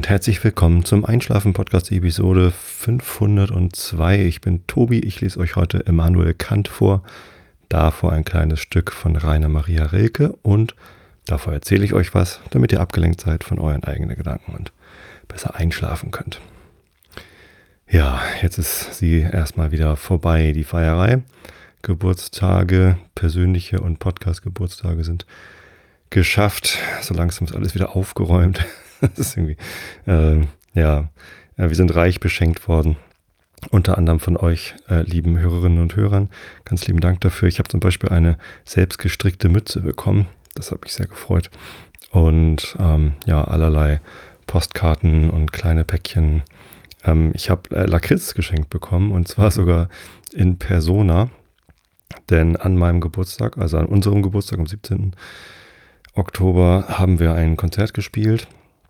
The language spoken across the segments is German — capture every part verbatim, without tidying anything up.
und herzlich willkommen zum Einschlafen-Podcast Episode fünfhundertzwei. Ich bin Tobi, ich lese euch heute Immanuel Kant vor, davor ein kleines Stück von Rainer Maria Rilke und davor erzähle ich euch was, damit ihr abgelenkt seid von euren eigenen Gedanken und besser einschlafen könnt. Ja, jetzt ist sie erstmal wieder vorbei, die Feierei. Geburtstage, persönliche und Podcast-Geburtstage sind geschafft. So langsam ist alles wieder aufgeräumt. Das ist irgendwie, äh, ja, wir sind reich beschenkt worden. Unter anderem von euch, äh, lieben Hörerinnen und Hörern. Ganz lieben Dank dafür. Ich habe zum Beispiel eine selbstgestrickte Mütze bekommen. Das hat mich sehr gefreut. Und ähm, ja, allerlei Postkarten und kleine Päckchen. Ähm, ich habe äh, Lakritz geschenkt bekommen und zwar sogar in Persona. Denn an meinem Geburtstag, also an unserem Geburtstag am siebzehnten Oktober, haben wir ein Konzert gespielt.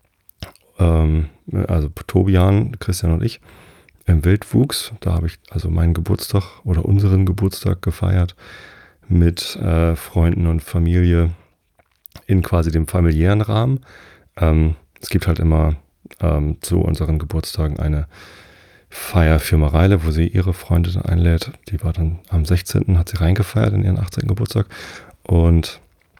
Ähm, also Tobian, Christian und ich im Wildwuchs. Da habe ich also meinen Geburtstag oder unseren Geburtstag gefeiert mit äh, Freunden und Familie in quasi dem familiären Rahmen. Ähm, es gibt halt immer ähm, zu unseren Geburtstagen eine Feier für Mareile, wo sie ihre Freundin einlädt. Die war dann am sechzehnten hat sie reingefeiert in ihren achtzehnten Geburtstag. Und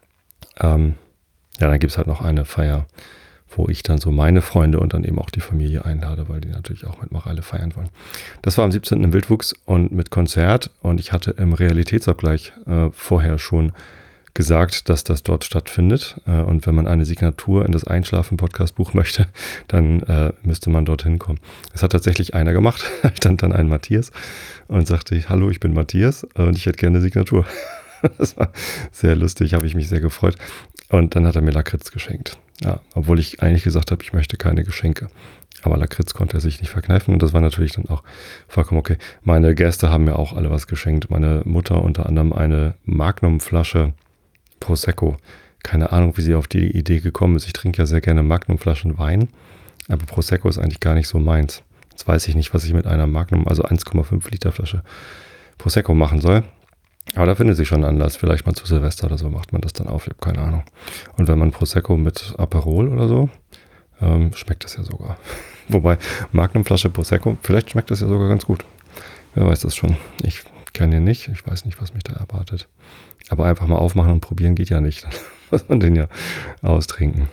ähm, ja, dann gibt es halt noch eine Feier, wo ich dann so meine Freunde und dann eben auch die Familie einlade, weil die natürlich auch mit Mareile feiern wollen. Das war am siebzehnten im Wildwuchs und mit Konzert. Und ich hatte im Realitätsabgleich äh, vorher schon gesagt, dass das dort stattfindet. Äh, und wenn man eine Signatur in das Einschlafen-Podcast-Buch möchte, dann äh, müsste man dorthin kommen. Es hat tatsächlich einer gemacht. Da stand dann ein Matthias und sagte, hallo, ich bin Matthias und ich hätte gerne eine Signatur. Das war sehr lustig, habe ich mich sehr gefreut. Und dann hat er mir Lakritz geschenkt. Ja, obwohl ich eigentlich gesagt habe, ich möchte keine Geschenke. Aber Lakritz konnte er sich nicht verkneifen und das war natürlich dann auch vollkommen okay. Meine Gäste haben mir auch alle was geschenkt. Meine Mutter unter anderem eine Magnum-Flasche Prosecco. Keine Ahnung, wie sie auf die Idee gekommen ist. Ich trinke ja sehr gerne Magnum-Flaschen Wein, aber Prosecco ist eigentlich gar nicht so meins. Jetzt weiß ich nicht, was ich mit einer Magnum, also eins Komma fünf Liter Flasche Prosecco machen soll. Aber da findet sich schon ein Anlass. Vielleicht mal zu Silvester oder so macht man das dann auf. Ich habe keine Ahnung. Und wenn man Prosecco mit Aperol oder so, ähm, schmeckt das ja sogar. Wobei, Magnumflasche Prosecco, vielleicht schmeckt das ja sogar ganz gut. Wer weiß das schon. Ich kenne ihn nicht. Ich weiß nicht, was mich da erwartet. Aber einfach mal aufmachen und probieren geht ja nicht. Dann muss man den ja austrinken.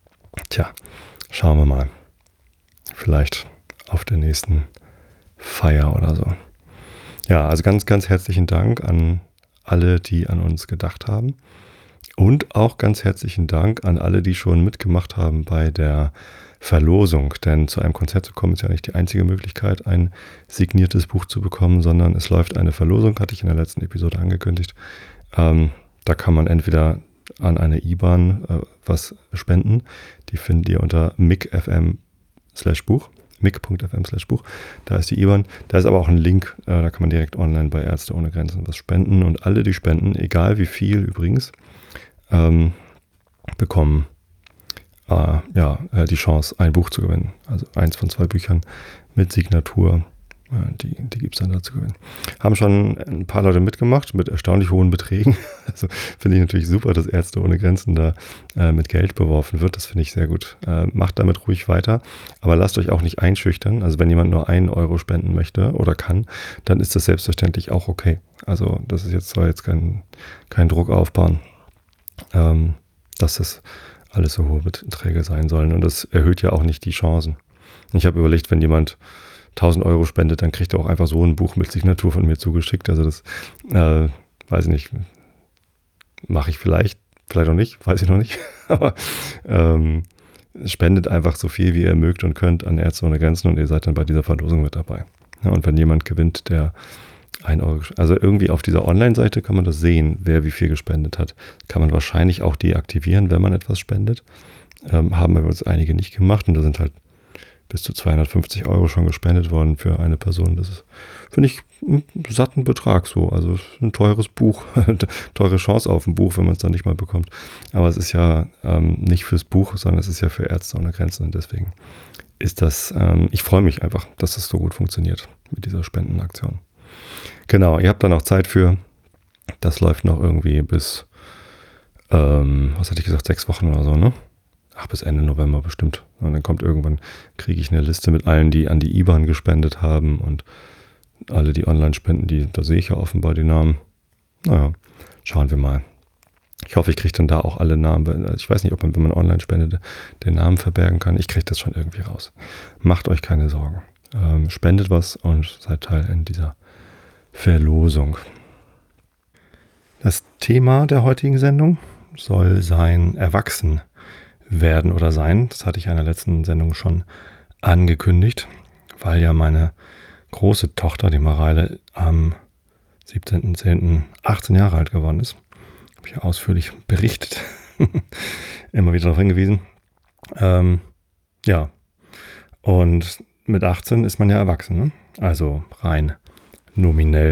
Tja, schauen wir mal. Vielleicht auf der nächsten Feier oder so. Ja, also ganz, ganz herzlichen Dank an alle, die an uns gedacht haben. Und auch ganz herzlichen Dank an alle, die schon mitgemacht haben bei der Verlosung. Denn zu einem Konzert zu kommen ist ja nicht die einzige Möglichkeit, ein signiertes Buch zu bekommen, sondern es läuft eine Verlosung, hatte ich in der letzten Episode angekündigt. Ähm, da kann man entweder an eine I B A N äh, was spenden. Die findet ihr unter mic.fm slash Buch. mic.fm slash Buch. Da ist die I B A N. Da ist aber auch ein Link, äh, da kann man direkt online bei Ärzte ohne Grenzen was spenden. Und alle, die spenden, egal wie viel übrigens, ähm, bekommen äh, ja, äh, die Chance, ein Buch zu gewinnen. Also eins von zwei Büchern mit Signatur. Äh, die die gibt es dann da zu gewinnen. Haben schon ein paar Leute mitgemacht mit erstaunlich hohen Beträgen. Also finde ich natürlich super, dass Ärzte ohne Grenzen da äh, mit Geld beworfen wird. Das finde ich sehr gut. Äh, macht damit ruhig weiter. Aber lasst euch auch nicht einschüchtern. Also wenn jemand nur einen Euro spenden möchte oder kann, dann ist das selbstverständlich auch okay. Also das ist jetzt zwar jetzt kein, kein Druck aufbauen, ähm, dass das alles so hohe Beträge sein sollen. Und das erhöht ja auch nicht die Chancen. Ich habe überlegt, wenn jemand tausend Euro spendet, dann kriegt er auch einfach so ein Buch mit Signatur von mir zugeschickt. Also das, äh, weiß ich nicht, mache ich vielleicht, vielleicht auch nicht, weiß ich noch nicht. Aber ähm, spendet einfach so viel, wie ihr mögt und könnt an Ärzte ohne Grenzen und ihr seid dann bei dieser Verlosung mit dabei. Ja, und wenn jemand gewinnt, der ein Euro, also irgendwie auf dieser Online-Seite kann man das sehen, wer wie viel gespendet hat. Kann man wahrscheinlich auch deaktivieren, wenn man etwas spendet. Ähm, haben wir uns einige nicht gemacht und da sind halt bis zu zweihundertfünfzig Euro schon gespendet worden für eine Person. Das ist, finde ich, einen satten Betrag so. Also es ist ein teures Buch, teure Chance auf ein Buch, wenn man es dann nicht mal bekommt. Aber es ist ja ähm, nicht fürs Buch, sondern es ist ja für Ärzte ohne Grenzen. Und deswegen ist das, ähm, ich freue mich einfach, dass das so gut funktioniert mit dieser Spendenaktion. Genau, ihr habt da noch Zeit für. Das läuft noch irgendwie bis, ähm, was hatte ich gesagt, sechs Wochen oder so, ne? ach, bis Ende November bestimmt. Und dann kommt irgendwann, kriege ich eine Liste mit allen, die an die I B A N gespendet haben und alle, die online spenden, die, da sehe ich ja offenbar die Namen. Naja, schauen wir mal. Ich hoffe, ich kriege dann da auch alle Namen. Ich weiß nicht, ob man, wenn man online spendet, den Namen verbergen kann. Ich kriege das schon irgendwie raus. Macht euch keine Sorgen. Ähm, spendet was und seid Teil in dieser Verlosung. Das Thema der heutigen Sendung soll sein Erwachsen werden oder sein. Das hatte ich in der letzten Sendung schon angekündigt, weil ja meine große Tochter, die Mareile, am siebzehnten zehnten achtzehn Jahre alt geworden ist. Habe ich ja ausführlich berichtet, immer wieder darauf hingewiesen. Ähm, ja, und mit achtzehn ist man ja erwachsen, ne? Also rein nominell.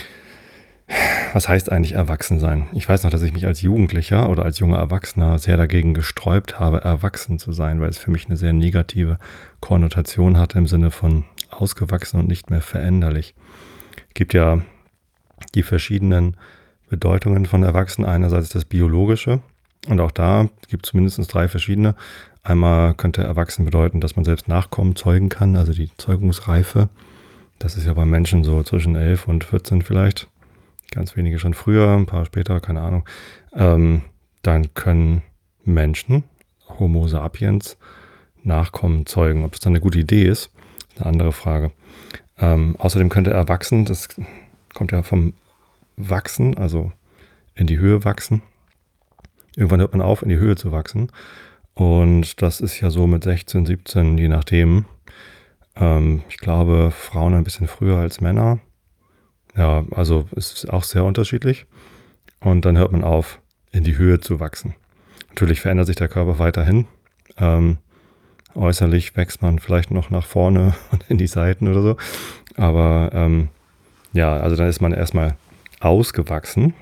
Was heißt eigentlich erwachsen sein? Ich weiß noch, dass ich mich als Jugendlicher oder als junger Erwachsener sehr dagegen gesträubt habe, erwachsen zu sein, weil es für mich eine sehr negative Konnotation hatte im Sinne von ausgewachsen und nicht mehr veränderlich. Es gibt ja die verschiedenen Bedeutungen von erwachsen. Einerseits das Biologische und auch da gibt es mindestens drei verschiedene. Einmal könnte erwachsen bedeuten, dass man selbst Nachkommen zeugen kann, also die Zeugungsreife. Das ist ja bei Menschen so zwischen elf und vierzehn vielleicht. Ganz wenige schon früher, ein paar später, keine Ahnung. Ähm, dann können Menschen, Homo sapiens, Nachkommen zeugen. Ob das dann eine gute Idee ist, ist eine andere Frage. Ähm, außerdem könnte erwachsen, das kommt ja vom Wachsen, also in die Höhe wachsen. Irgendwann hört man auf, in die Höhe zu wachsen. Und das ist ja so mit sechzehn, siebzehn, je nachdem. Ähm, ich glaube, Frauen ein bisschen früher als Männer. Ja, also es ist auch sehr unterschiedlich. Und dann hört man auf, in die Höhe zu wachsen. Natürlich verändert sich der Körper weiterhin. Ähm, äußerlich wächst man vielleicht noch nach vorne und in die Seiten oder so. Aber ähm, ja, also dann ist man erstmal ausgewachsen.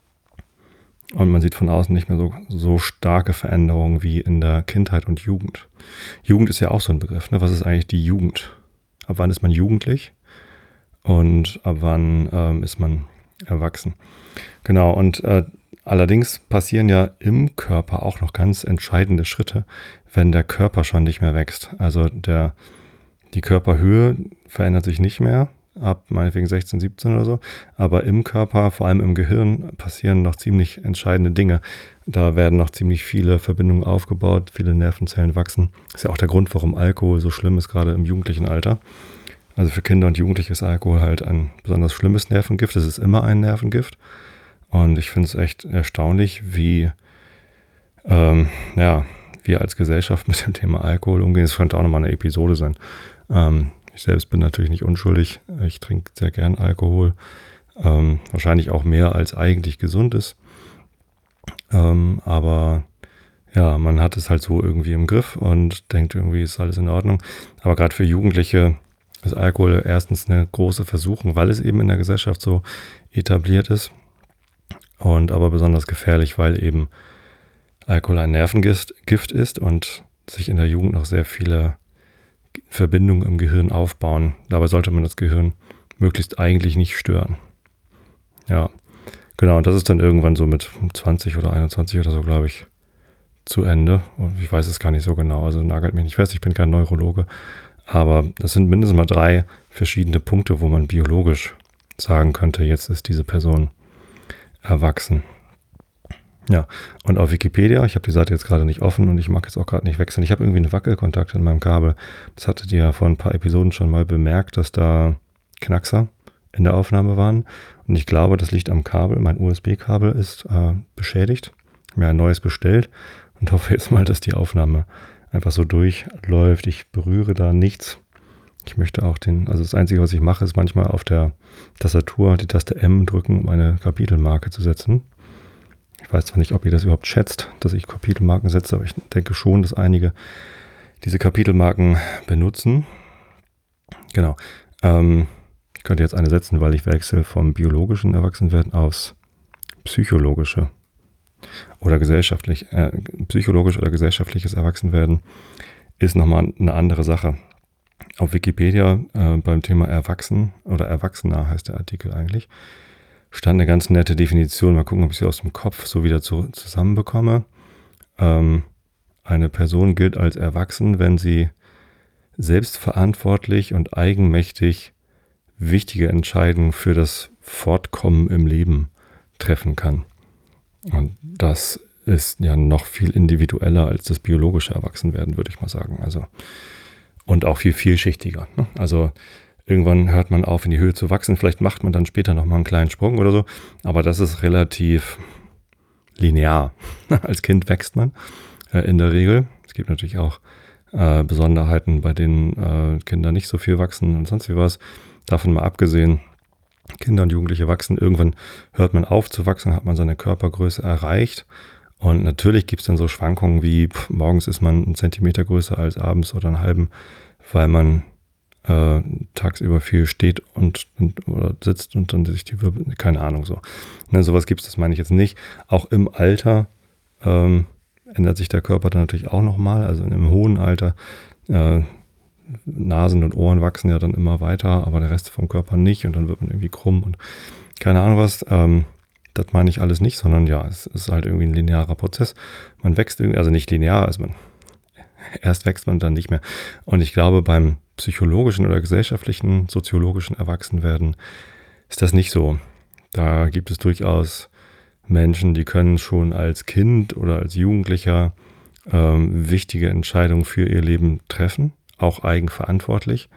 Und man sieht von außen nicht mehr so, so starke Veränderungen wie in der Kindheit und Jugend. Jugend ist ja auch so ein Begriff, ne? Was ist eigentlich die Jugend? Ab wann ist man jugendlich? Und ab wann ähm, ist man erwachsen? Genau, und äh, allerdings passieren ja im Körper auch noch ganz entscheidende Schritte, wenn der Körper schon nicht mehr wächst. Also der, die Körperhöhe verändert sich nicht mehr, ab meinetwegen sechzehn, siebzehn oder so. Aber im Körper, vor allem im Gehirn, passieren noch ziemlich entscheidende Dinge. Da werden noch ziemlich viele Verbindungen aufgebaut, viele Nervenzellen wachsen. Das ist ja auch der Grund, warum Alkohol so schlimm ist, gerade im jugendlichen Alter. Also für Kinder und Jugendliche ist Alkohol halt ein besonders schlimmes Nervengift. Es ist immer ein Nervengift. Und ich finde es echt erstaunlich, wie ähm, ja, wir als Gesellschaft mit dem Thema Alkohol umgehen. Das könnte auch nochmal eine Episode sein. Ähm, ich selbst bin natürlich nicht unschuldig. Ich trinke sehr gern Alkohol. Ähm, wahrscheinlich auch mehr, als eigentlich gesund ist. Ähm, aber ja, man hat es halt so irgendwie im Griff und denkt irgendwie, ist alles in Ordnung. Aber gerade für Jugendliche ist Alkohol erstens eine große Versuchung, weil es eben in der Gesellschaft so etabliert ist. Und aber besonders gefährlich, weil eben Alkohol ein Nervengift Gift ist und sich in der Jugend noch sehr viele Verbindungen im Gehirn aufbauen. Dabei sollte man das Gehirn möglichst eigentlich nicht stören. Ja, genau. Und das ist dann irgendwann so mit zwanzig oder einundzwanzig oder so, glaube ich, zu Ende. Und ich weiß es gar nicht so genau. Also nagelt mich nicht fest. Ich bin kein Neurologe. Aber das sind mindestens mal drei verschiedene Punkte, wo man biologisch sagen könnte, jetzt ist diese Person erwachsen. Ja, und auf Wikipedia, ich habe die Seite jetzt gerade nicht offen und ich mag jetzt auch gerade nicht wechseln. Ich habe irgendwie eine Wackelkontakte in meinem Kabel. Das hattet ihr ja vor ein paar Episoden schon mal bemerkt, dass da Knackser in der Aufnahme waren. Und ich glaube, das liegt am Kabel. Mein U S B-Kabel ist äh, beschädigt. Ich habe mir ein neues bestellt und hoffe jetzt mal, dass die Aufnahme einfach so durchläuft. Ich berühre da nichts. Ich möchte auch den, also das Einzige, was ich mache, ist manchmal auf der Tastatur die Taste M drücken, um eine Kapitelmarke zu setzen. Ich weiß zwar nicht, ob ihr das überhaupt schätzt, dass ich Kapitelmarken setze, aber ich denke schon, dass einige diese Kapitelmarken benutzen. Genau. Ähm, ich könnte jetzt eine setzen, weil ich wechsle vom biologischen Erwachsenwerden aufs psychologische oder gesellschaftlich, äh, psychologisch oder gesellschaftliches Erwachsenwerden ist nochmal eine andere Sache. Auf Wikipedia äh, beim Thema Erwachsen oder Erwachsener heißt der Artikel eigentlich, stand eine ganz nette Definition. Mal gucken, ob ich sie aus dem Kopf so wieder zu, zusammenbekomme. Ähm, eine Person gilt als erwachsen, wenn sie selbstverantwortlich und eigenmächtig wichtige Entscheidungen für das Fortkommen im Leben treffen kann. Und das ist ja noch viel individueller als das biologische Erwachsenwerden, würde ich mal sagen. Also, und auch viel vielschichtiger. Ne? Also irgendwann hört man auf, in die Höhe zu wachsen. Vielleicht macht man dann später nochmal einen kleinen Sprung oder so. Aber das ist relativ linear. Als Kind wächst man äh, in der Regel. Es gibt natürlich auch äh, Besonderheiten, bei denen äh, Kinder nicht so viel wachsen und sonst wie was. Davon mal abgesehen, Kinder und Jugendliche wachsen. Irgendwann hört man auf zu wachsen, hat man seine Körpergröße erreicht. Und natürlich gibt es dann so Schwankungen wie, pff, morgens ist man einen Zentimeter größer als abends oder einen halben, weil man äh, tagsüber viel steht und, und oder sitzt und dann sich die Wirbel, keine Ahnung so. Ne, sowas gibt es, das meine ich jetzt nicht. Auch im Alter ähm, ändert sich der Körper dann natürlich auch nochmal. Also im hohen Alter äh, Nasen und Ohren wachsen ja dann immer weiter, aber der Rest vom Körper nicht und dann wird man irgendwie krumm und keine Ahnung was. Ähm, das meine ich alles nicht, sondern ja, es ist halt irgendwie ein linearer Prozess. Man wächst irgendwie, also nicht linear, also man erst wächst man dann nicht mehr. Und ich glaube, beim psychologischen oder gesellschaftlichen, soziologischen Erwachsenwerden ist das nicht so. Da gibt es durchaus Menschen, die können schon als Kind oder als Jugendlicher ähm, wichtige Entscheidungen für ihr Leben treffen. Auch eigenverantwortlich.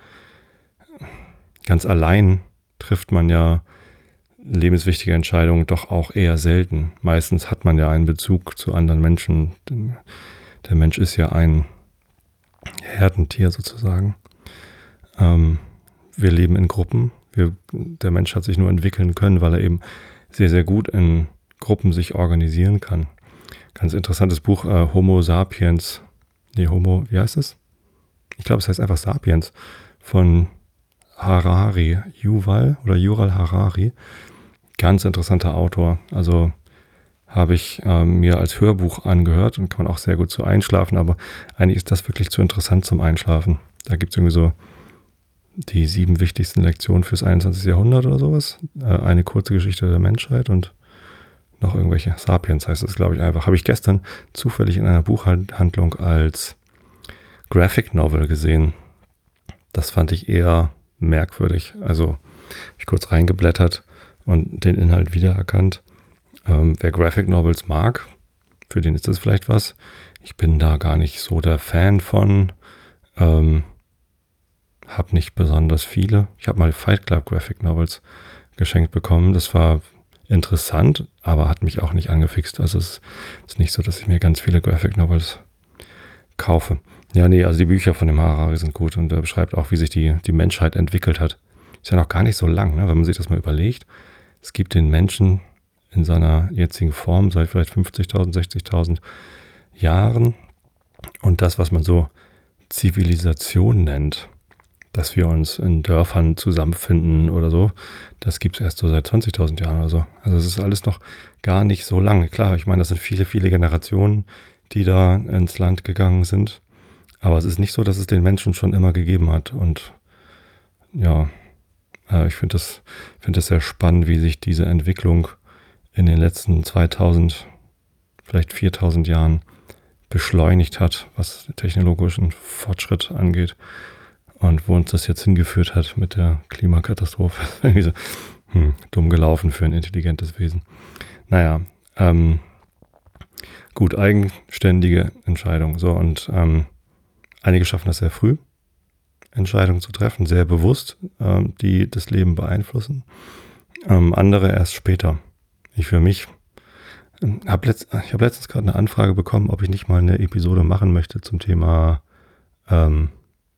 Ganz allein trifft man ja lebenswichtige Entscheidungen doch auch eher selten. Meistens hat man ja einen Bezug zu anderen Menschen. Der Mensch ist ja ein Herdentier sozusagen. Ähm, wir leben in Gruppen. Wir, der Mensch hat sich nur entwickeln können, weil er eben sehr, sehr gut in Gruppen sich organisieren kann. Ganz interessantes Buch, äh, Homo Sapiens. Nee, Homo, wie heißt es? Ich glaube, es heißt einfach Sapiens von Harari, Yuval oder Yuval Harari. Ganz interessanter Autor. Also habe ich äh, mir als Hörbuch angehört und kann man auch sehr gut so einschlafen. Aber eigentlich ist das wirklich zu interessant zum Einschlafen. Da gibt es irgendwie so die sieben wichtigsten Lektionen fürs einundzwanzigste Jahrhundert oder sowas. Äh, eine kurze Geschichte der Menschheit und noch irgendwelche. Sapiens heißt es, glaube ich, einfach. Habe ich gestern zufällig in einer Buchhandlung als Graphic Novel gesehen. Das fand ich eher merkwürdig. Also habe ich kurz reingeblättert und den Inhalt wiedererkannt. Ähm, wer Graphic Novels mag, für den ist das vielleicht was. Ich bin da gar nicht so der Fan von. Ähm, habe nicht besonders viele. Ich habe mal Fight Club Graphic Novels geschenkt bekommen. Das war interessant, aber hat mich auch nicht angefixt. Also es ist nicht so, dass ich mir ganz viele Graphic Novels kaufe. Ja, nee, also die Bücher von dem Harari sind gut und er beschreibt auch, wie sich die, die Menschheit entwickelt hat. Ist ja noch gar nicht so lang, ne? Wenn man sich das mal überlegt. Es gibt den Menschen in seiner jetzigen Form seit vielleicht fünfzigtausend, sechzigtausend Jahren. Und das, was man so Zivilisation nennt, dass wir uns in Dörfern zusammenfinden oder so, das gibt es erst so seit zwanzigtausend Jahren oder so. Also es ist alles noch gar nicht so lange. Klar, ich meine, das sind viele, viele Generationen, die da ins Land gegangen sind. Aber es ist nicht so, dass es den Menschen schon immer gegeben hat. Und ja, äh, ich finde das, finde das sehr spannend, wie sich diese Entwicklung in den letzten zweitausend, vielleicht viertausend Jahren beschleunigt hat, was technologischen Fortschritt angeht. Und wo uns das jetzt hingeführt hat mit der Klimakatastrophe. Irgendwie so hm, dumm gelaufen für ein intelligentes Wesen. Naja, ähm, gut, eigenständige Entscheidung. So, und ähm, einige schaffen das sehr früh, Entscheidungen zu treffen, sehr bewusst, ähm, die das Leben beeinflussen. Ähm, andere erst später. Ich für mich ähm, habe letzt, ich hab letztens gerade eine Anfrage bekommen, ob ich nicht mal eine Episode machen möchte zum Thema ähm,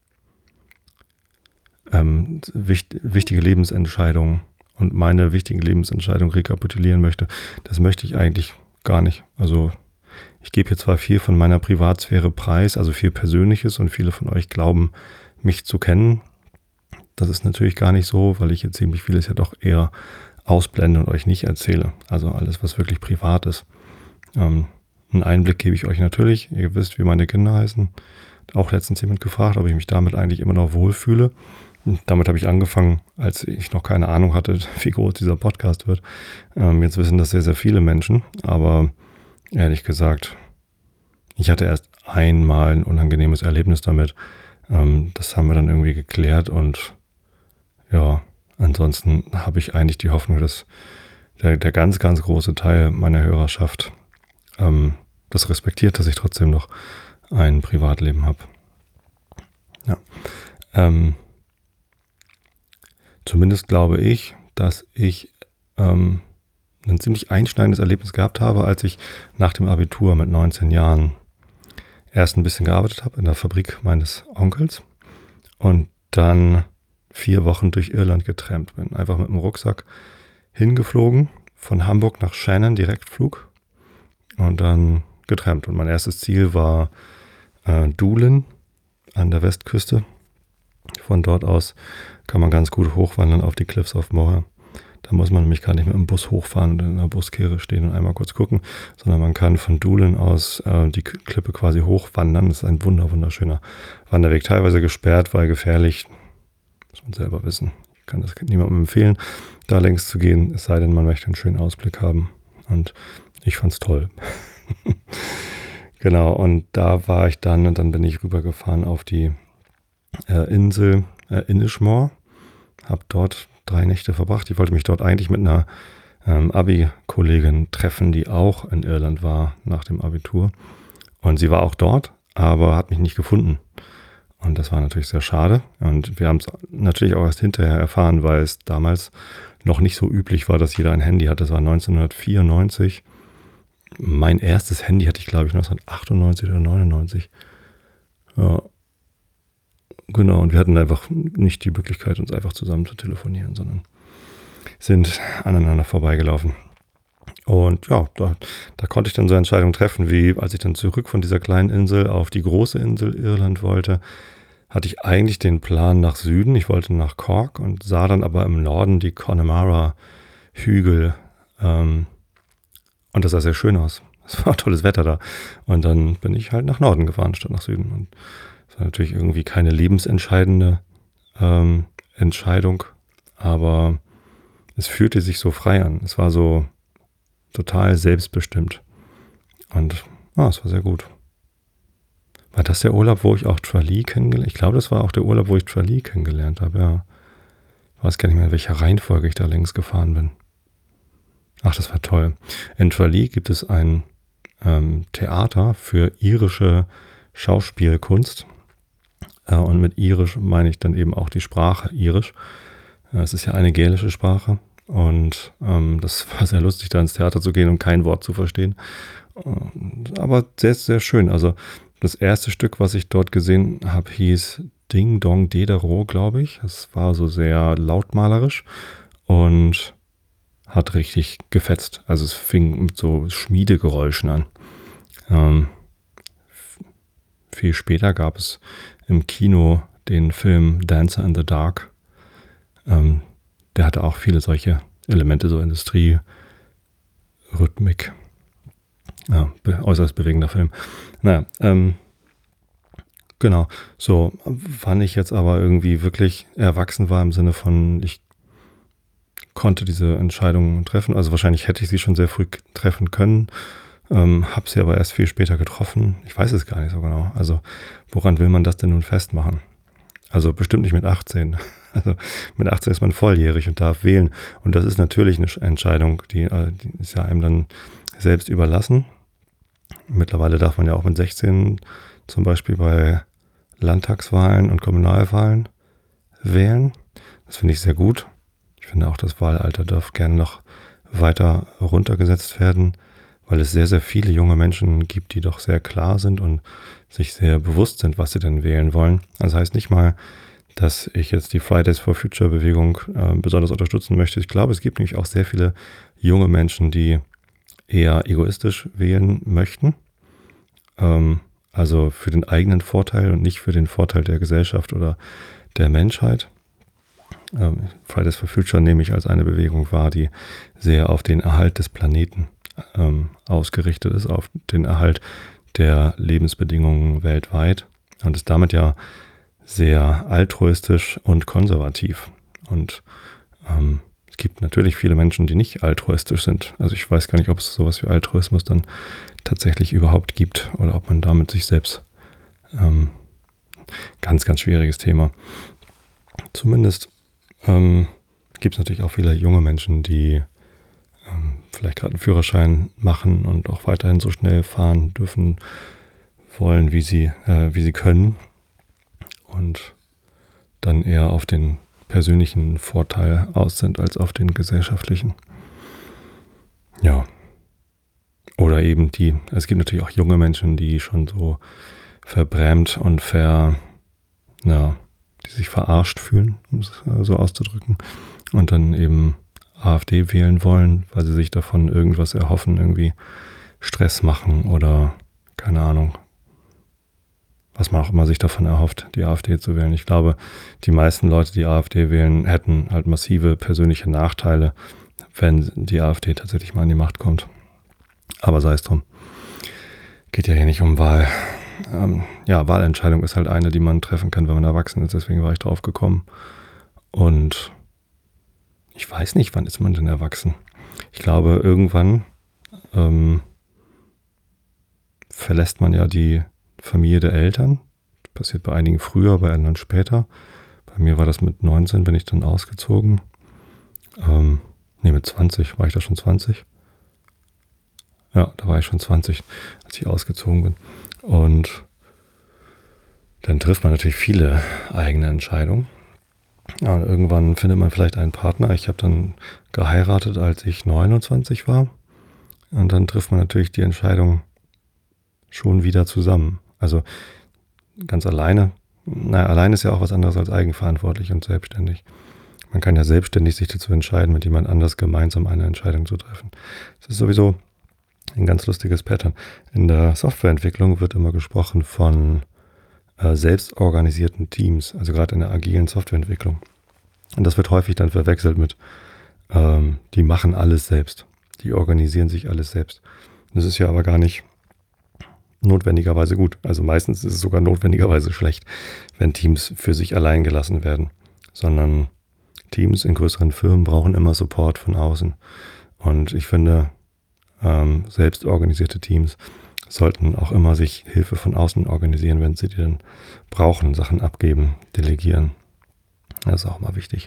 ähm, wicht, wichtige Lebensentscheidungen und meine wichtigen Lebensentscheidungen rekapitulieren möchte. Das möchte ich eigentlich gar nicht. Also ich gebe hier zwar viel von meiner Privatsphäre preis, also viel Persönliches, und viele von euch glauben, mich zu kennen. Das ist natürlich gar nicht so, weil ich jetzt ziemlich vieles ja doch eher ausblende und euch nicht erzähle. Also alles, was wirklich privat ist. Ähm, einen Einblick gebe ich euch natürlich. Ihr wisst, wie meine Kinder heißen. Auch letztens jemand gefragt, ob ich mich damit eigentlich immer noch wohlfühle. Und damit habe ich angefangen, als ich noch keine Ahnung hatte, wie groß dieser Podcast wird. Ähm, jetzt wissen das sehr, sehr viele Menschen. Aber ehrlich gesagt, ich hatte erst einmal ein unangenehmes Erlebnis damit. Ähm, das haben wir dann irgendwie geklärt und ja, ansonsten habe ich eigentlich die Hoffnung, dass der, der ganz, ganz große Teil meiner Hörerschaft ähm, das respektiert, dass ich trotzdem noch ein Privatleben habe. Ja. Ähm, zumindest glaube ich, dass ich ähm, ein ziemlich einschneidendes Erlebnis gehabt habe, als ich nach dem Abitur mit neunzehn Jahren erst ein bisschen gearbeitet habe in der Fabrik meines Onkels und dann vier Wochen durch Irland getrampt bin. Einfach mit dem Rucksack hingeflogen, von Hamburg nach Shannon, Direktflug und dann getrampt. Und mein erstes Ziel war äh, Doolin an der Westküste. Von dort aus kann man ganz gut hochwandern auf die Cliffs of Moher. Da muss man nämlich gar nicht mit dem Bus hochfahren und in der Buskehre stehen und einmal kurz gucken, sondern man kann von Doolin aus äh, die Klippe quasi hochwandern. Das ist ein wunder, wunderschöner Wanderweg. Teilweise gesperrt, weil gefährlich. Muss man selber wissen. Ich kann das niemandem empfehlen, da längs zu gehen, es sei denn, man möchte einen schönen Ausblick haben. Und ich fand's toll. Genau, und da war ich dann und dann bin ich rübergefahren auf die äh, Insel äh, Inishmore. Habe dort drei Nächte verbracht. Ich wollte mich dort eigentlich mit einer ähm, Abi-Kollegin treffen, die auch in Irland war nach dem Abitur. Und sie war auch dort, aber hat mich nicht gefunden. Und das war natürlich sehr schade. Und wir haben es natürlich auch erst hinterher erfahren, weil es damals noch nicht so üblich war, dass jeder ein Handy hat. Das war neunzehnhundertvierundneunzig. Mein erstes Handy hatte ich, glaube ich, neunzehnhundertachtundneunzig oder neunundneunzig. Ja. Genau, und wir hatten einfach nicht die Möglichkeit, uns einfach zusammen zu telefonieren, sondern sind aneinander vorbeigelaufen. Und ja, da, da konnte ich dann so Entscheidungen treffen, wie als ich dann zurück von dieser kleinen Insel auf die große Insel Irland wollte, hatte ich eigentlich den Plan nach Süden. Ich wollte nach Cork und sah dann aber im Norden die Connemara-Hügel. Ähm, und das sah sehr schön aus. Es war tolles Wetter da. Und dann bin ich halt nach Norden gefahren, statt nach Süden. Und das war natürlich irgendwie keine lebensentscheidende ähm, Entscheidung, aber es fühlte sich so frei an. Es war so total selbstbestimmt. Und ah, es war sehr gut. War das der Urlaub, wo ich auch Tralee kennengelernt habe? Ich glaube, das war auch der Urlaub, wo ich Tralee kennengelernt habe, ja. Ich weiß gar nicht mehr, in welcher Reihenfolge ich da längs gefahren bin. Ach, das war toll. In Tralee gibt es ein ähm, Theater für irische Schauspielkunst. Äh, und mit irisch meine ich dann eben auch die Sprache irisch. Äh, es ist ja eine gälische Sprache. Und ähm, das war sehr lustig, da ins Theater zu gehen und kein Wort zu verstehen. Und, aber sehr, sehr schön. Also das erste Stück, was ich dort gesehen habe, hieß Ding Dong Dedero, glaube ich. Es war so sehr lautmalerisch und hat richtig gefetzt. Also es fing mit so Schmiedegeräuschen an. Ähm, f- viel später gab es im Kino den Film Dancer in the Dark. Ähm, der hatte auch viele solche Elemente, so Industrie, Rhythmik. Ja, be- äußerst bewegender Film. Naja, ähm, genau. So, wann ich jetzt aber irgendwie wirklich erwachsen war im Sinne von, ich konnte diese Entscheidung treffen. Also wahrscheinlich hätte ich sie schon sehr früh k- treffen können, ähm, habe sie aber erst viel später getroffen. Ich weiß es gar nicht so genau. Also woran will man das denn nun festmachen? Also bestimmt nicht mit achtzehn. Also mit achtzehn ist man volljährig und darf wählen. Und das ist natürlich eine Sch- Entscheidung, die, äh, die ist ja einem dann selbst überlassen. Mittlerweile darf man ja auch mit sechzehn zum Beispiel bei Landtagswahlen und Kommunalwahlen wählen. Das finde ich sehr gut. Ich finde auch, das Wahlalter darf gerne noch weiter runtergesetzt werden, weil es sehr, sehr viele junge Menschen gibt, die doch sehr klar sind und sich sehr bewusst sind, was sie denn wählen wollen. Das heißt nicht mal, dass ich jetzt die Fridays for Future Bewegung äh, besonders unterstützen möchte. Ich glaube, es gibt nämlich auch sehr viele junge Menschen, die eher egoistisch wählen möchten. Ähm, also für den eigenen Vorteil und nicht für den Vorteil der Gesellschaft oder der Menschheit. Ähm, Fridays for Future nehme ich als eine Bewegung wahr, die sehr auf den Erhalt des Planeten ähm, ausgerichtet ist, auf den Erhalt der Lebensbedingungen weltweit und ist damit ja sehr altruistisch und konservativ. Und ähm, es gibt natürlich viele Menschen, die nicht altruistisch sind. Also ich weiß gar nicht, ob es sowas wie Altruismus dann tatsächlich überhaupt gibt oder ob man damit sich selbst ähm, ganz, ganz schwieriges Thema. Zumindest ähm, gibt es natürlich auch viele junge Menschen, die ähm, vielleicht gerade einen Führerschein machen und auch weiterhin so schnell fahren dürfen wollen, wie sie, äh, wie sie können. Und dann eher auf den persönlichen Vorteil aus sind als auf den gesellschaftlichen. Ja. Oder eben die, es gibt natürlich auch junge Menschen, die schon so verbrämt und ver, ja, die sich verarscht fühlen, um es so auszudrücken, und dann eben AfD wählen wollen, weil sie sich davon irgendwas erhoffen, irgendwie Stress machen oder keine Ahnung, was man auch immer sich davon erhofft, die AfD zu wählen. Ich glaube, die meisten Leute, die AfD wählen, hätten halt massive persönliche Nachteile, wenn die AfD tatsächlich mal an die Macht kommt. Aber sei es drum. Geht ja hier nicht um Wahl. Ähm, ja, Wahlentscheidung ist halt eine, die man treffen kann, wenn man erwachsen ist. Deswegen war ich drauf gekommen. Und ich weiß nicht, wann ist man denn erwachsen? Ich glaube, irgendwann ähm, verlässt man ja die Familie der Eltern. Das passiert bei einigen früher, bei anderen später. Bei mir war das mit neunzehn, bin ich dann ausgezogen. Ähm, nee, mit zwanzig, war ich da schon zwanzig? Ja, da war ich schon zwanzig, als ich ausgezogen bin. Und dann trifft man natürlich viele eigene Entscheidungen. Ja, und irgendwann findet man vielleicht einen Partner. Ich habe dann geheiratet, als ich neunundzwanzig war. Und dann trifft man natürlich die Entscheidung schon wieder zusammen. Also ganz alleine. Naja, allein ist ja auch was anderes als eigenverantwortlich und selbstständig. Man kann ja selbstständig sich dazu entscheiden, mit jemand anders gemeinsam eine Entscheidung zu treffen. Das ist sowieso ein ganz lustiges Pattern. In der Softwareentwicklung wird immer gesprochen von äh, selbstorganisierten Teams, also gerade in der agilen Softwareentwicklung. Und das wird häufig dann verwechselt mit, ähm, die machen alles selbst. Die organisieren sich alles selbst. Das ist ja aber gar nicht notwendigerweise gut. Also meistens ist es sogar notwendigerweise schlecht, wenn Teams für sich allein gelassen werden. Sondern Teams in größeren Firmen brauchen immer Support von außen. Und ich finde, ähm, selbst organisierte Teams sollten auch immer sich Hilfe von außen organisieren, wenn sie die dann brauchen, Sachen abgeben, delegieren. Das ist auch mal wichtig.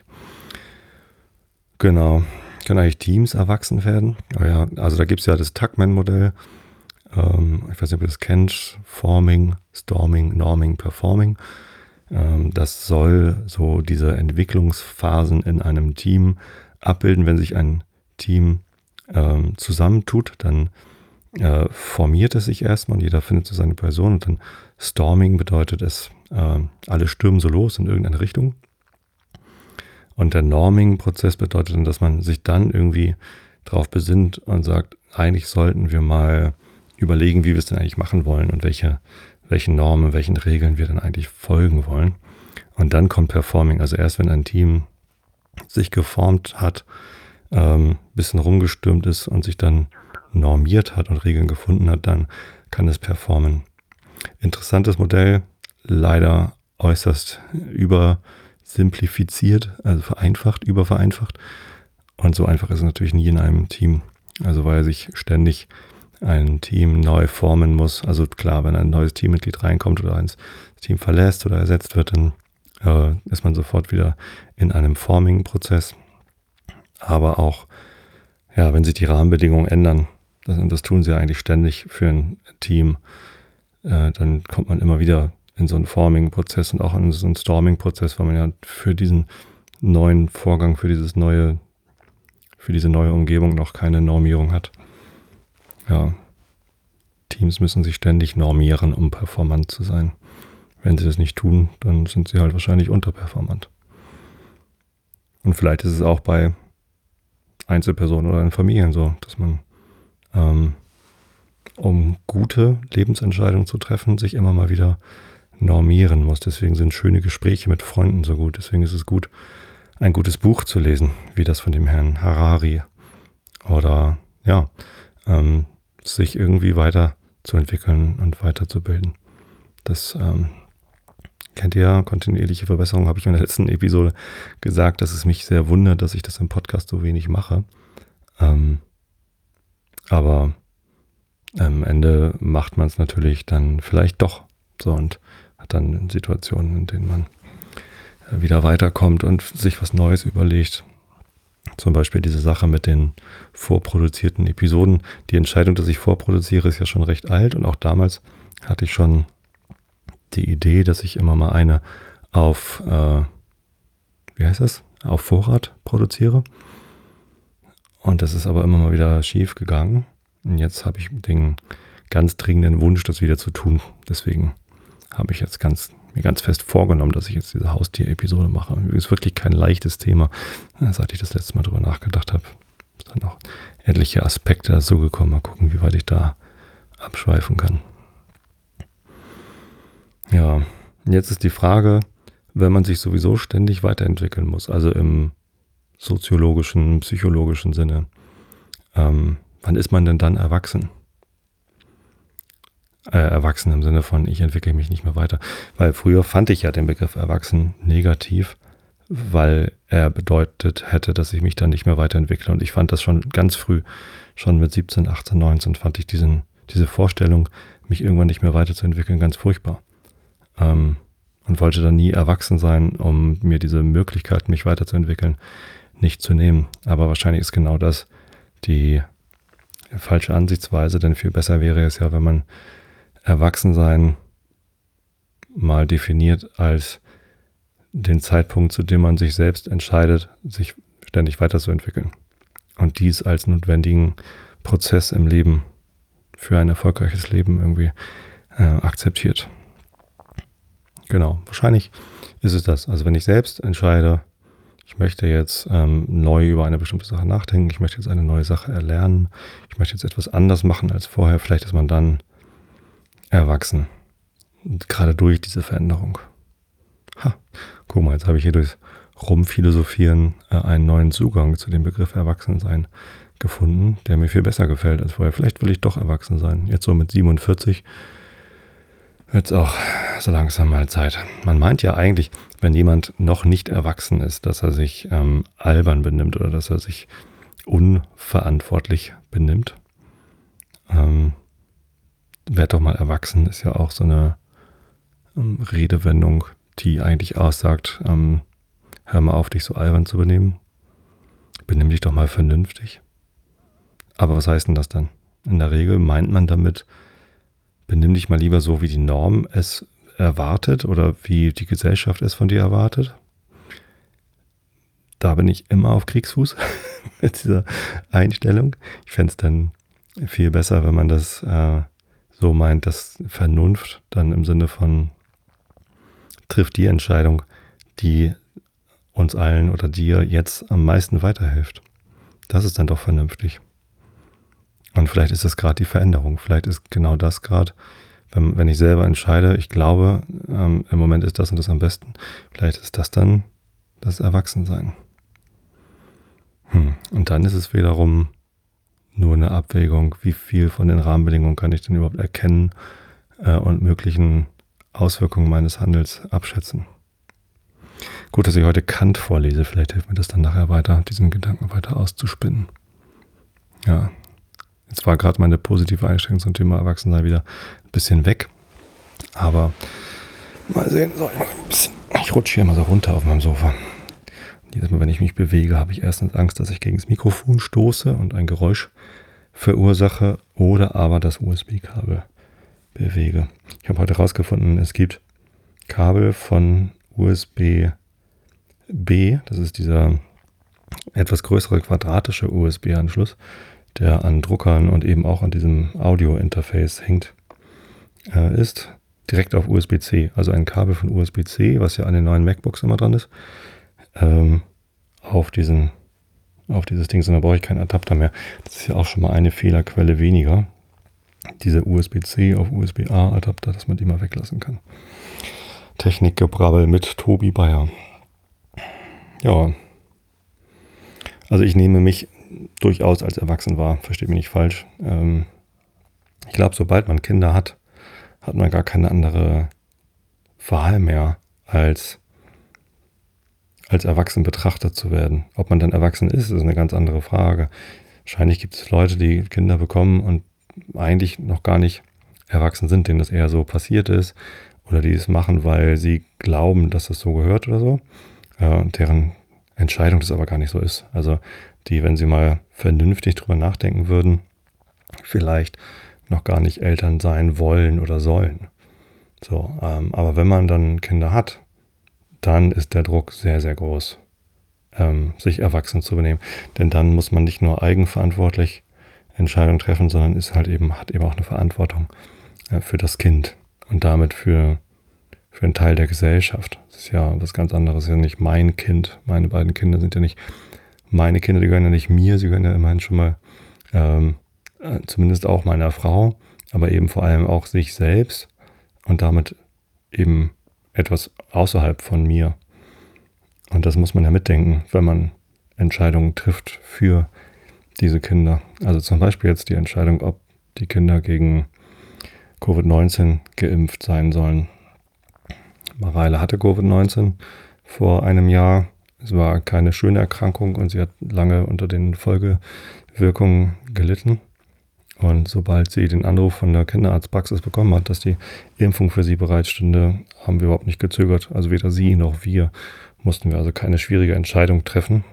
Genau. Können eigentlich Teams erwachsen werden? Oh ja, also da gibt es ja das Tuckman-Modell. Ähm, ich weiß nicht, ob ihr das kennt. Forming, Storming, Norming, Performing. Ähm, das soll so diese Entwicklungsphasen in einem Team abbilden. Wenn sich ein Team ähm, zusammentut, dann äh, formiert es sich erstmal und jeder findet so seine Person. Und dann Storming bedeutet es, äh, alle stürmen so los in irgendeine Richtung. Und der Norming-Prozess bedeutet dann, dass man sich dann irgendwie drauf besinnt und sagt, eigentlich sollten wir mal überlegen, wie wir es denn eigentlich machen wollen und welche, welchen Normen, welchen Regeln wir dann eigentlich folgen wollen. Und dann kommt Performing. Also erst wenn ein Team sich geformt hat, ähm, bisschen rumgestürmt ist und sich dann normiert hat und Regeln gefunden hat, dann kann es performen. Interessantes Modell, leider äußerst übersimplifiziert, also vereinfacht, übervereinfacht. Und so einfach ist es natürlich nie in einem Team. Also weil sich ständig ein Team neu formen muss. Also klar, wenn ein neues Teammitglied reinkommt oder eins das Team verlässt oder ersetzt wird, dann äh, ist man sofort wieder in einem Forming-Prozess. Aber auch, ja, wenn sich die Rahmenbedingungen ändern, das, das tun sie eigentlich ständig für ein Team, äh, dann kommt man immer wieder in so einen Forming-Prozess und auch in so einen Storming-Prozess, weil man ja für diesen neuen Vorgang, für dieses neue, für diese neue Umgebung noch keine Normierung hat. Ja, Teams müssen sich ständig normieren, um performant zu sein. Wenn sie das nicht tun, dann sind sie halt wahrscheinlich unterperformant. Und vielleicht ist es auch bei Einzelpersonen oder in Familien so, dass man, ähm, um gute Lebensentscheidungen zu treffen, sich immer mal wieder normieren muss. Deswegen sind schöne Gespräche mit Freunden so gut. Deswegen ist es gut, ein gutes Buch zu lesen, wie das von dem Herrn Harari. Oder ja, ähm, sich irgendwie weiterzuentwickeln und weiterzubilden. Das ähm, kennt ihr ja, kontinuierliche Verbesserung, habe ich in der letzten Episode gesagt, dass es mich sehr wundert, dass ich das im Podcast so wenig mache. Ähm, aber am Ende macht man es natürlich dann vielleicht doch so und hat dann Situationen, in denen man wieder weiterkommt und sich was Neues überlegt. Zum Beispiel diese Sache mit den vorproduzierten Episoden. Die Entscheidung, dass ich vorproduziere, ist ja schon recht alt und auch damals hatte ich schon die Idee, dass ich immer mal eine auf, äh, wie heißt das, auf Vorrat produziere. Und das ist aber immer mal wieder schief gegangen. Und jetzt habe ich den ganz dringenden Wunsch, das wieder zu tun. Deswegen habe ich jetzt ganz, mir ganz fest vorgenommen, dass ich jetzt diese Haustier-Episode mache. Ist wirklich kein leichtes Thema. Seit ich das letzte Mal drüber nachgedacht habe, ist dann auch etliche Aspekte dazu gekommen. Mal gucken, wie weit ich da abschweifen kann. Ja, jetzt ist die Frage, wenn man sich sowieso ständig weiterentwickeln muss, also im soziologischen, psychologischen Sinne, ähm, wann ist man denn dann erwachsen? Äh, erwachsen im Sinne von, ich entwickle mich nicht mehr weiter. Weil früher fand ich ja den Begriff erwachsen negativ, weil er bedeutet hätte, dass ich mich dann nicht mehr weiterentwickle. Und ich fand das schon ganz früh, schon mit siebzehn, achtzehn, neunzehn, fand ich diesen, diese Vorstellung, mich irgendwann nicht mehr weiterzuentwickeln, ganz furchtbar. Ähm, und wollte dann nie erwachsen sein, um mir diese Möglichkeit, mich weiterzuentwickeln, nicht zu nehmen. Aber wahrscheinlich ist genau das die falsche Ansichtsweise, denn viel besser wäre es ja, wenn man Erwachsensein mal definiert als den Zeitpunkt, zu dem man sich selbst entscheidet, sich ständig weiterzuentwickeln. Und dies als notwendigen Prozess im Leben für ein erfolgreiches Leben irgendwie äh, akzeptiert. Genau, wahrscheinlich ist es das. Also wenn ich selbst entscheide, ich möchte jetzt ähm, neu über eine bestimmte Sache nachdenken, ich möchte jetzt eine neue Sache erlernen, ich möchte jetzt etwas anders machen als vorher, vielleicht ist man dann erwachsen. Und gerade durch diese Veränderung. Ha, guck mal, jetzt habe ich hier durch Rumphilosophieren äh, einen neuen Zugang zu dem Begriff Erwachsensein gefunden, der mir viel besser gefällt als vorher. Vielleicht will ich doch erwachsen sein. Jetzt so mit siebenundvierzig wird es auch so langsam mal Zeit. Man meint ja eigentlich, wenn jemand noch nicht erwachsen ist, dass er sich ähm, albern benimmt oder dass er sich unverantwortlich benimmt. Ähm, werd doch mal erwachsen ist ja auch so eine ähm, Redewendung, die eigentlich aussagt, ähm, hör mal auf, dich so albern zu benehmen. Benimm dich doch mal vernünftig. Aber was heißt denn das dann? In der Regel meint man damit, benimm dich mal lieber so, wie die Norm es erwartet oder wie die Gesellschaft es von dir erwartet. Da bin ich immer auf Kriegsfuß mit dieser Einstellung. Ich fände es dann viel besser, wenn man das äh, so meint, dass Vernunft dann im Sinne von trifft die Entscheidung, die uns allen oder dir jetzt am meisten weiterhilft. Das ist dann doch vernünftig. Und vielleicht ist das gerade die Veränderung. Vielleicht ist genau das gerade, wenn, wenn ich selber entscheide, ich glaube, ähm, im Moment ist das und das am besten. Vielleicht ist das dann das Erwachsensein. Hm. Und dann ist es wiederum nur eine Abwägung, wie viel von den Rahmenbedingungen kann ich denn überhaupt erkennen äh, und möglichen Auswirkungen meines Handels abschätzen. Gut, dass ich heute Kant vorlese. Vielleicht hilft mir das dann nachher weiter, diesen Gedanken weiter auszuspinnen. Ja. Jetzt war gerade meine positive Einstellung zum Thema Erwachsensein wieder ein bisschen weg. Aber mal sehen. So, ich rutsche hier mal so runter auf meinem Sofa. Und jedes Mal, wenn ich mich bewege, habe ich erstens Angst, dass ich gegen das Mikrofon stoße und ein Geräusch verursache oder aber das U S B-Kabel bewege. Ich habe heute herausgefunden, es gibt Kabel von U S B B, das ist dieser etwas größere quadratische U S B-Anschluss, der an Druckern und eben auch an diesem Audio-Interface hängt, äh, ist direkt auf U S B C. Also ein Kabel von U S B C, was ja an den neuen MacBooks immer dran ist, ähm, auf diesen, auf dieses Ding, sondern brauche ich keinen Adapter mehr. Das ist ja auch schon mal eine Fehlerquelle weniger. Diese U S B C auf U S B A Adapter, dass man die mal weglassen kann. Technikgebrabbel mit Tobi Bayer. Ja, also ich nehme mich durchaus als erwachsen wahr, versteht mich nicht falsch. Ähm, ich glaube, sobald man Kinder hat, hat man gar keine andere Wahl mehr, als, als erwachsen betrachtet zu werden. Ob man dann erwachsen ist, ist eine ganz andere Frage. Wahrscheinlich gibt es Leute, die Kinder bekommen und eigentlich noch gar nicht erwachsen sind, denen das eher so passiert ist oder die es machen, weil sie glauben, dass das so gehört oder so, äh, und deren Entscheidung das aber gar nicht so ist. Also die, wenn sie mal vernünftig drüber nachdenken würden, vielleicht noch gar nicht Eltern sein wollen oder sollen. So, ähm, aber wenn man dann Kinder hat, dann ist der Druck sehr, sehr groß, ähm, sich erwachsen zu benehmen. Denn dann muss man nicht nur eigenverantwortlich Entscheidungen treffen, sondern ist halt eben, hat eben auch eine Verantwortung äh, für das Kind und damit für, für einen Teil der Gesellschaft. Das ist ja was ganz anderes, das ist ja nicht mein Kind. Meine beiden Kinder sind ja nicht meine Kinder, die gehören ja nicht mir, sie gehören ja immerhin schon mal ähm, äh, zumindest auch meiner Frau, aber eben vor allem auch sich selbst und damit eben etwas außerhalb von mir. Und das muss man ja mitdenken, wenn man Entscheidungen trifft für diese Kinder. Also zum Beispiel jetzt die Entscheidung, ob die Kinder gegen Covid neunzehn geimpft sein sollen. Mareile hatte Covid neunzehn vor einem Jahr. Es war keine schöne Erkrankung und sie hat lange unter den Folgewirkungen gelitten. Und sobald sie den Anruf von der Kinderarztpraxis bekommen hat, dass die Impfung für sie bereitstünde, haben wir überhaupt nicht gezögert. Also weder sie noch wir mussten wir also keine schwierige Entscheidung treffen.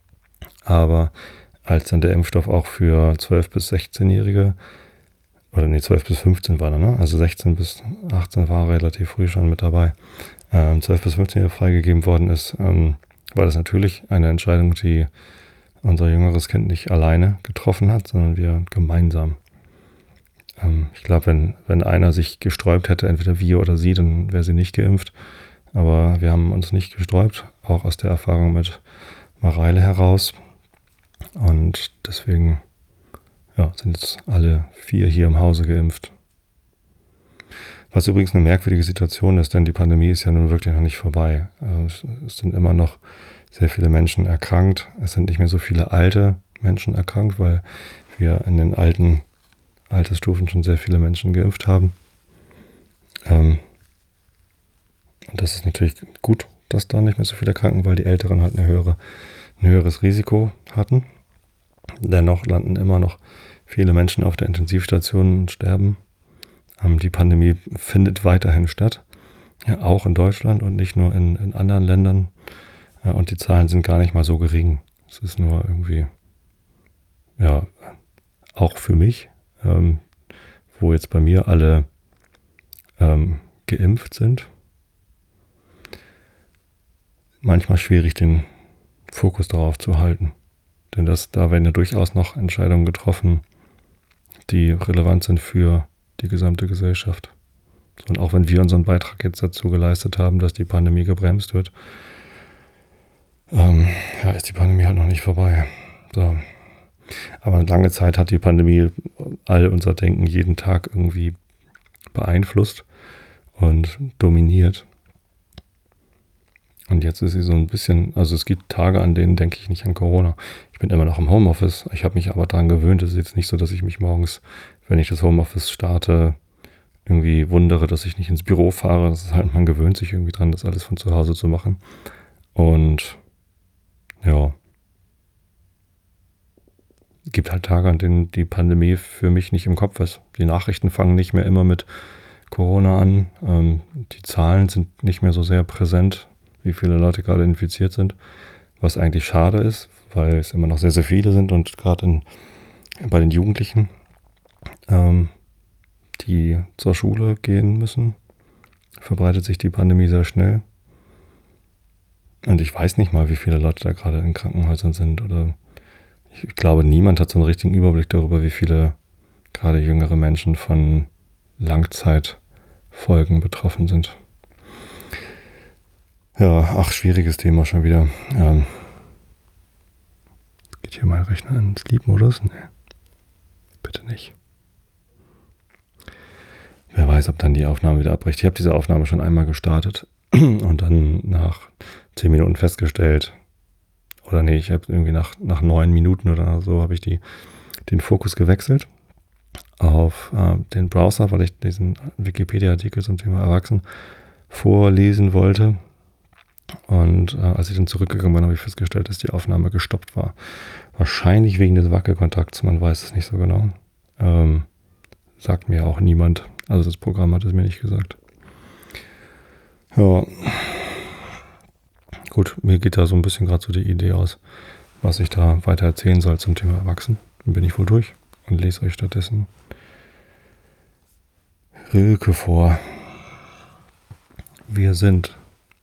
Aber als dann der Impfstoff auch für zwölf- bis sechzehnjährige, oder nee, zwölf bis fünfzehn war er, ne? Also sechzehn bis achtzehn war relativ früh schon mit dabei, ähm, zwölf bis fünfzehn freigegeben worden ist, ähm, war das natürlich eine Entscheidung, die unser jüngeres Kind nicht alleine getroffen hat, sondern wir gemeinsam. Ähm, ich glaube, wenn, wenn einer sich gesträubt hätte, entweder wir oder sie, dann wäre sie nicht geimpft. Aber wir haben uns nicht gesträubt, auch aus der Erfahrung mit Mareile heraus. Und deswegen ja, sind jetzt alle vier hier im Hause geimpft. Was übrigens eine merkwürdige Situation ist, denn die Pandemie ist ja nun wirklich noch nicht vorbei. Es sind immer noch sehr viele Menschen erkrankt. Es sind nicht mehr so viele alte Menschen erkrankt, weil wir in den alten Altersstufen schon sehr viele Menschen geimpft haben. Ähm, und das ist natürlich gut, dass da nicht mehr so viele erkranken, weil die Älteren halt eine höhere, ein höheres Risiko hatten. Dennoch landen immer noch viele Menschen auf der Intensivstation und sterben. Ähm, die Pandemie findet weiterhin statt, ja, auch in Deutschland und nicht nur in, in anderen Ländern. Ja, und die Zahlen sind gar nicht mal so gering. Es ist nur irgendwie, ja, auch für mich, ähm, wo jetzt bei mir alle ähm, geimpft sind, manchmal schwierig, den Fokus darauf zu halten. Denn das, da werden ja durchaus noch Entscheidungen getroffen, die relevant sind für die gesamte Gesellschaft. Und auch wenn wir unseren Beitrag jetzt dazu geleistet haben, dass die Pandemie gebremst wird, ähm, ja, ist die Pandemie halt noch nicht vorbei. So. Aber lange Zeit hat die Pandemie all unser Denken jeden Tag irgendwie beeinflusst und dominiert. Und jetzt ist sie so ein bisschen, also es gibt Tage, an denen denke ich nicht an Corona. Ich bin immer noch im Homeoffice. Ich habe mich aber daran gewöhnt. Es ist jetzt nicht so, dass ich mich morgens, wenn ich das Homeoffice starte, irgendwie wundere, dass ich nicht ins Büro fahre. Das ist halt, man gewöhnt sich irgendwie dran, das alles von zu Hause zu machen. Und ja, es gibt halt Tage, an denen die Pandemie für mich nicht im Kopf ist. Die Nachrichten fangen nicht mehr immer mit Corona an. Ähm, die Zahlen sind nicht mehr so sehr präsent, wie viele Leute gerade infiziert sind, was eigentlich schade ist, weil es immer noch sehr, sehr viele sind und gerade in, bei den Jugendlichen, ähm, die zur Schule gehen müssen, verbreitet sich die Pandemie sehr schnell. Und ich weiß nicht mal, wie viele Leute da gerade in Krankenhäusern sind oder ich glaube, niemand hat so einen richtigen Überblick darüber, wie viele gerade jüngere Menschen von Langzeitfolgen betroffen sind. Ja, ach, schwieriges Thema schon wieder. Ähm, geht hier mein Rechner in Sleep-Modus? Nee, bitte nicht. Wer weiß, ob dann die Aufnahme wieder abbricht. Ich habe diese Aufnahme schon einmal gestartet und dann nach zehn Minuten festgestellt, oder nee, ich habe irgendwie nach, nach neun Minuten oder so habe ich die, den Fokus gewechselt auf äh, den Browser, weil ich diesen Wikipedia-Artikel zum Thema Erwachsen vorlesen wollte. Und äh, als ich dann zurückgegangen bin, habe ich festgestellt, dass die Aufnahme gestoppt war. Wahrscheinlich wegen des Wackelkontakts, man weiß es nicht so genau. Ähm, sagt mir auch niemand. Also das Programm hat es mir nicht gesagt. Ja. Gut, mir geht da so ein bisschen gerade so die Idee aus, was ich da weiter erzählen soll zum Thema Erwachsen. Dann bin ich wohl durch und lese euch stattdessen Rilke vor. Wir sind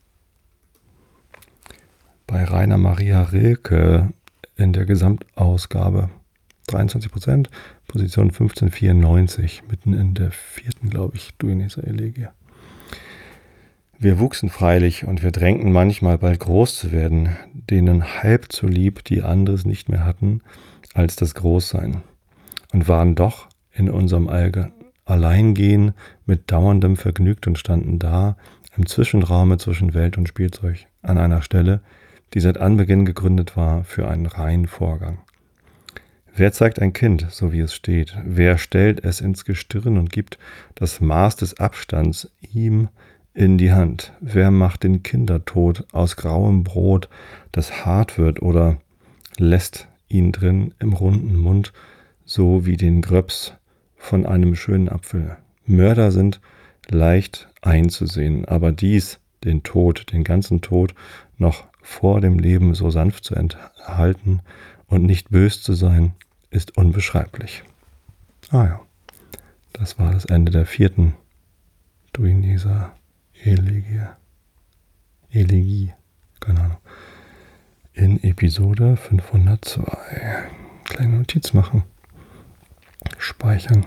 bei Rainer Maria Rilke in der Gesamtausgabe dreiundzwanzig Prozent, Position fünfzehnhundertvierundneunzig, mitten in der vierten, glaube ich, Duineser Elegie. Wir wuchsen freilich und wir drängten manchmal bald groß zu werden, denen halb so lieb die anderes nicht mehr hatten, als das Großsein, und waren doch in unserem Alge Alleingehen mit dauerndem vergnügt und standen da im Zwischenraume zwischen Welt und Spielzeug an einer Stelle, die seit Anbeginn gegründet war für einen reinen Vorgang. Wer zeigt ein Kind, so wie es steht? Wer stellt es ins Gestirn und gibt das Maß des Abstands ihm in die Hand? Wer macht den Kindertod aus grauem Brot, das hart wird, oder lässt ihn drin im runden Mund, so wie den Gröps von einem schönen Apfel? Mörder sind leicht einzusehen, aber dies, den Tod, den ganzen Tod, noch vor dem Leben so sanft zu enthalten und nicht bös zu sein, ist unbeschreiblich. Ah ja, das war das Ende der vierten Duineser Elegie. Elegie, keine Ahnung. In Episode fünfhundertzwei. Kleine Notiz machen. Speichern.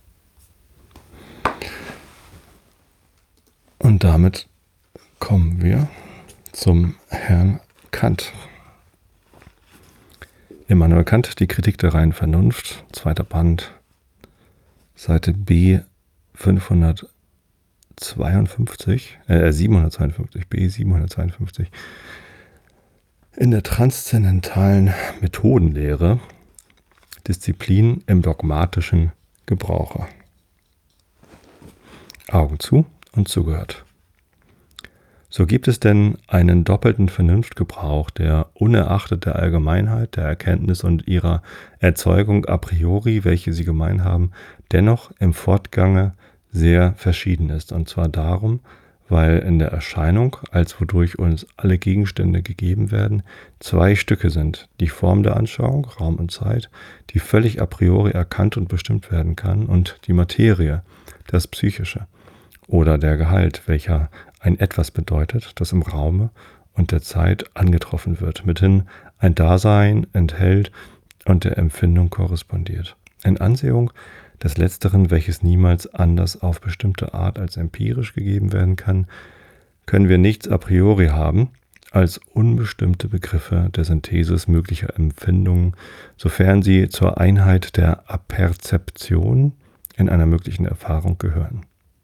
Und damit kommen wir zum Herrn Kant. Immanuel Kant, die Kritik der reinen Vernunft, zweiter Band, Seite B fünfhundertzweiundfünfzig, äh siebenhundertzweiundfünfzig, B siebenhundertzweiundfünfzig. In der transzendentalen Methodenlehre, Disziplin im dogmatischen Gebrauche. Augen zu und zugehört. So gibt es denn einen doppelten Vernunftgebrauch, der unerachtet der Allgemeinheit, der Erkenntnis und ihrer Erzeugung a priori, welche sie gemein haben, dennoch im Fortgange sehr verschieden ist. Und zwar darum, weil in der Erscheinung, als wodurch uns alle Gegenstände gegeben werden, zwei Stücke sind: die Form der Anschauung, Raum und Zeit, die völlig a priori erkannt und bestimmt werden kann, und die Materie, das Psychische oder der Gehalt, welcher ein Etwas bedeutet, das im Raume und der Zeit angetroffen wird, mithin ein Dasein enthält und der Empfindung korrespondiert. In Ansehung des Letzteren, welches niemals anders auf bestimmte Art als empirisch gegeben werden kann, können wir nichts a priori haben als unbestimmte Begriffe der Synthesis möglicher Empfindungen, sofern sie zur Einheit der Aperzeption in einer möglichen Erfahrung gehören.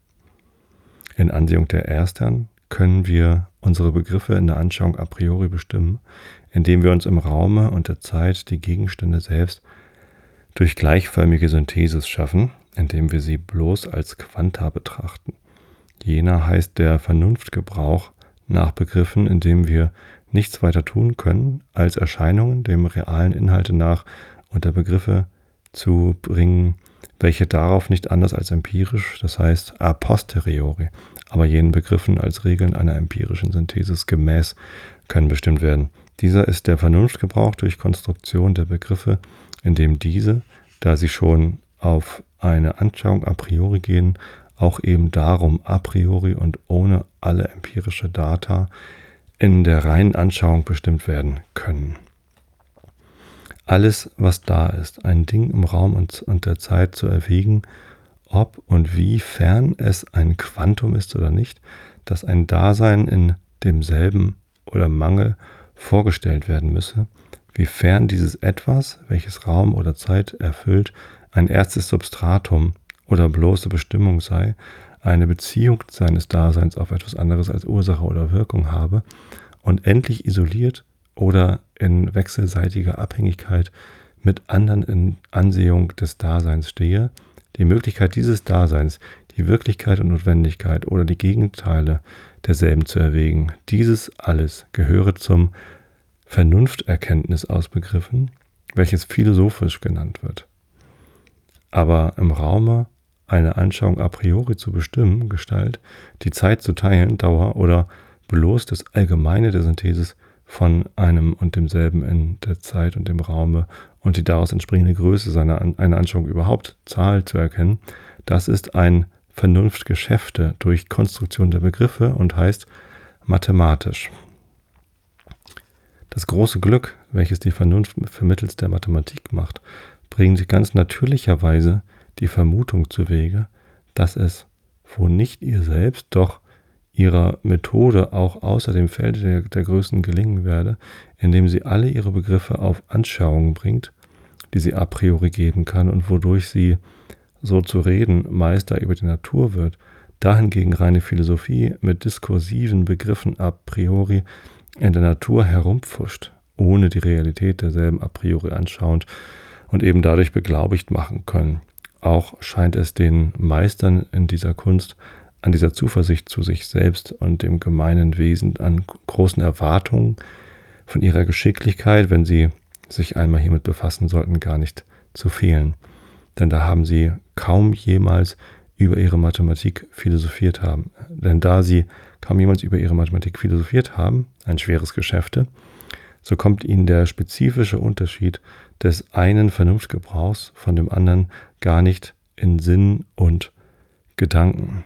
In Ansehung der Erstern können wir unsere Begriffe in der Anschauung a priori bestimmen, indem wir uns im Raume und der Zeit die Gegenstände selbst durch gleichförmige Synthesis schaffen, indem wir sie bloß als Quanta betrachten. Jener heißt der Vernunftgebrauch nach Begriffen, indem wir nichts weiter tun können, als Erscheinungen dem realen Inhalte nach unter Begriffe zu bringen, welche darauf nicht anders als empirisch, das heißt a posteriori, aber jenen Begriffen als Regeln einer empirischen Synthesis gemäß können bestimmt werden. Dieser ist der Vernunftgebrauch durch Konstruktion der Begriffe, indem diese, da sie schon auf eine Anschauung a priori gehen, auch eben darum a priori und ohne alle empirische Data in der reinen Anschauung bestimmt werden können. Alles, was da ist, ein Ding im Raum und, und der Zeit zu erwägen, ob und wie fern es ein Quantum ist oder nicht, dass ein Dasein in demselben oder Mangel vorgestellt werden müsse, wie fern dieses Etwas, welches Raum oder Zeit erfüllt, ein erstes Substratum oder bloße Bestimmung sei, eine Beziehung seines Daseins auf etwas anderes als Ursache oder Wirkung habe und endlich isoliert oder in wechselseitiger Abhängigkeit mit anderen in Ansehung des Daseins stehe, die Möglichkeit dieses Daseins, die Wirklichkeit und Notwendigkeit oder die Gegenteile derselben zu erwägen. Dieses alles gehöre zum Vernunfterkenntnis aus Begriffen, welches philosophisch genannt wird. Aber im Raume eine Anschauung a priori zu bestimmen, Gestalt, die Zeit zu teilen, Dauer oder bloß das Allgemeine der Synthesis von einem und demselben in der Zeit und dem Raume und die daraus entspringende Größe seiner einer Anschauung überhaupt, Zahl zu erkennen, das ist ein Vernunftgeschäfte durch Konstruktion der Begriffe und heißt mathematisch. Das große Glück, welches die Vernunft vermittels der Mathematik macht, bringt ganz natürlicherweise die Vermutung zuwege, dass es, wo nicht ihr selbst, doch ihrer Methode auch außer dem Felde der, der Größen gelingen werde, indem sie alle ihre Begriffe auf Anschauungen bringt, die sie a priori geben kann und wodurch sie, so zu reden, Meister über die Natur wird, dahingegen reine Philosophie mit diskursiven Begriffen a priori in der Natur herumpfuscht, ohne die Realität derselben a priori anschauend und eben dadurch beglaubigt machen können. Auch scheint es den Meistern in dieser Kunst an dieser Zuversicht zu sich selbst und dem gemeinen Wesen, an großen Erwartungen von ihrer Geschicklichkeit, wenn sie sich einmal hiermit befassen sollten, gar nicht zu fehlen. Denn da haben sie kaum jemals über ihre Mathematik philosophiert haben. Denn da sie kaum jemals über ihre Mathematik philosophiert haben, ein schweres Geschäfte, so kommt ihnen der spezifische Unterschied des einen Vernunftgebrauchs von dem anderen gar nicht in Sinn und Gedanken.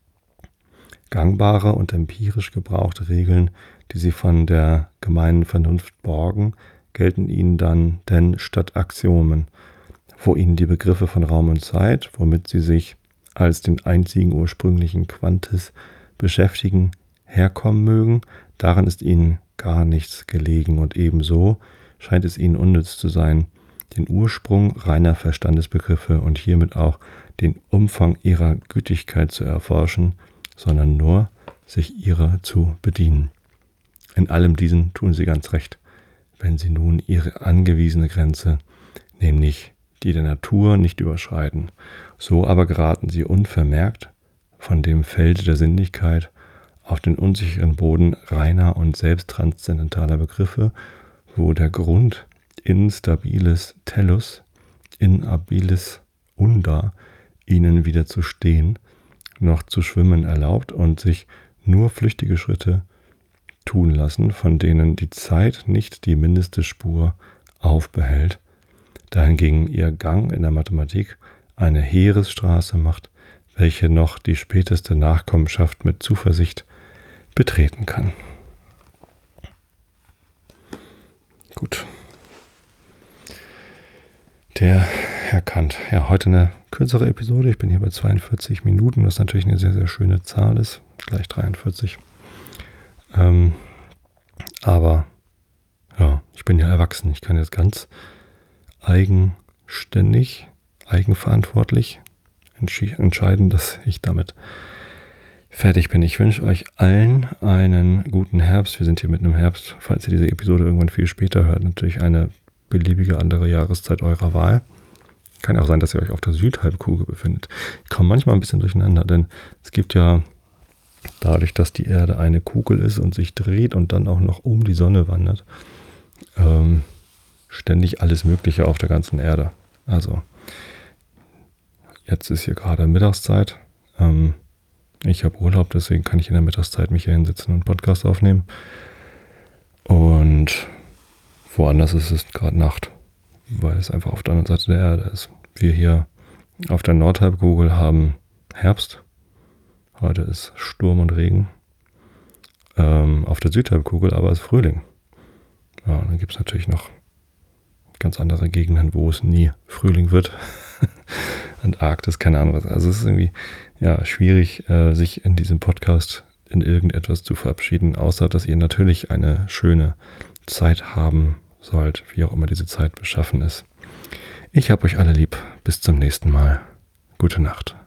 Gangbare und empirisch gebrauchte Regeln, die sie von der gemeinen Vernunft borgen, gelten ihnen dann denn statt Axiomen, wo ihnen die Begriffe von Raum und Zeit, womit sie sich als den einzigen ursprünglichen Quantis beschäftigen, herkommen mögen, daran ist ihnen gar nichts gelegen und ebenso scheint es ihnen unnütz zu sein, den Ursprung reiner Verstandesbegriffe und hiermit auch den Umfang ihrer Gütigkeit zu erforschen, sondern nur sich ihrer zu bedienen. In allem diesen tun sie ganz recht, wenn sie nun ihre angewiesene Grenze, nämlich die der Natur, nicht überschreiten. So aber geraten sie unvermerkt von dem Felde der Sinnlichkeit auf den unsicheren Boden reiner und selbsttranszendentaler Begriffe, wo der Grund instabiles tellus, inabilis unda, ihnen wieder zu stehen, noch zu schwimmen erlaubt und sich nur flüchtige Schritte tun lassen, von denen die Zeit nicht die mindeste Spur aufbehält, dahingegen ihr Gang in der Mathematik eine Heeresstraße macht, welche noch die späteste Nachkommenschaft mit Zuversicht betreten kann. Gut. Der Herr Kant. Ja, heute eine kürzere Episode. Ich bin hier bei zweiundvierzig Minuten, was natürlich eine sehr, sehr schöne Zahl ist. Gleich dreiundvierzig. Ähm, aber ja, ich bin ja erwachsen. Ich kann jetzt ganz eigenständig, eigenverantwortlich entschi- entscheiden, dass ich damit fertig bin. Ich wünsche euch allen einen guten Herbst. Wir sind hier mitten im Herbst. Falls ihr diese Episode irgendwann viel später hört, natürlich eine beliebige andere Jahreszeit eurer Wahl. Kann auch sein, dass ihr euch auf der Südhalbkugel befindet. Ich komme manchmal ein bisschen durcheinander, denn es gibt ja dadurch, dass die Erde eine Kugel ist und sich dreht und dann auch noch um die Sonne wandert, ähm, ständig alles Mögliche auf der ganzen Erde. Also jetzt ist hier gerade Mittagszeit. Ähm, ich habe Urlaub, deswegen kann ich in der Mittagszeit mich hier hinsetzen und einen Podcast aufnehmen. Und woanders ist es gerade Nacht, weil es einfach auf der anderen Seite der Erde ist. Wir hier auf der Nordhalbkugel haben Herbst. Heute ist Sturm und Regen. Ähm, auf der Südhalbkugel aber ist Frühling. Ja, dann gibt es natürlich noch ganz andere Gegenden, wo es nie Frühling wird. Antarktis, keine Ahnung was. Also es ist irgendwie ja, schwierig, äh, sich in diesem Podcast in irgendetwas zu verabschieden, außer dass ihr natürlich eine schöne Zeit haben sollt, wie auch immer diese Zeit beschaffen ist. Ich hab euch alle lieb. Bis zum nächsten Mal. Gute Nacht.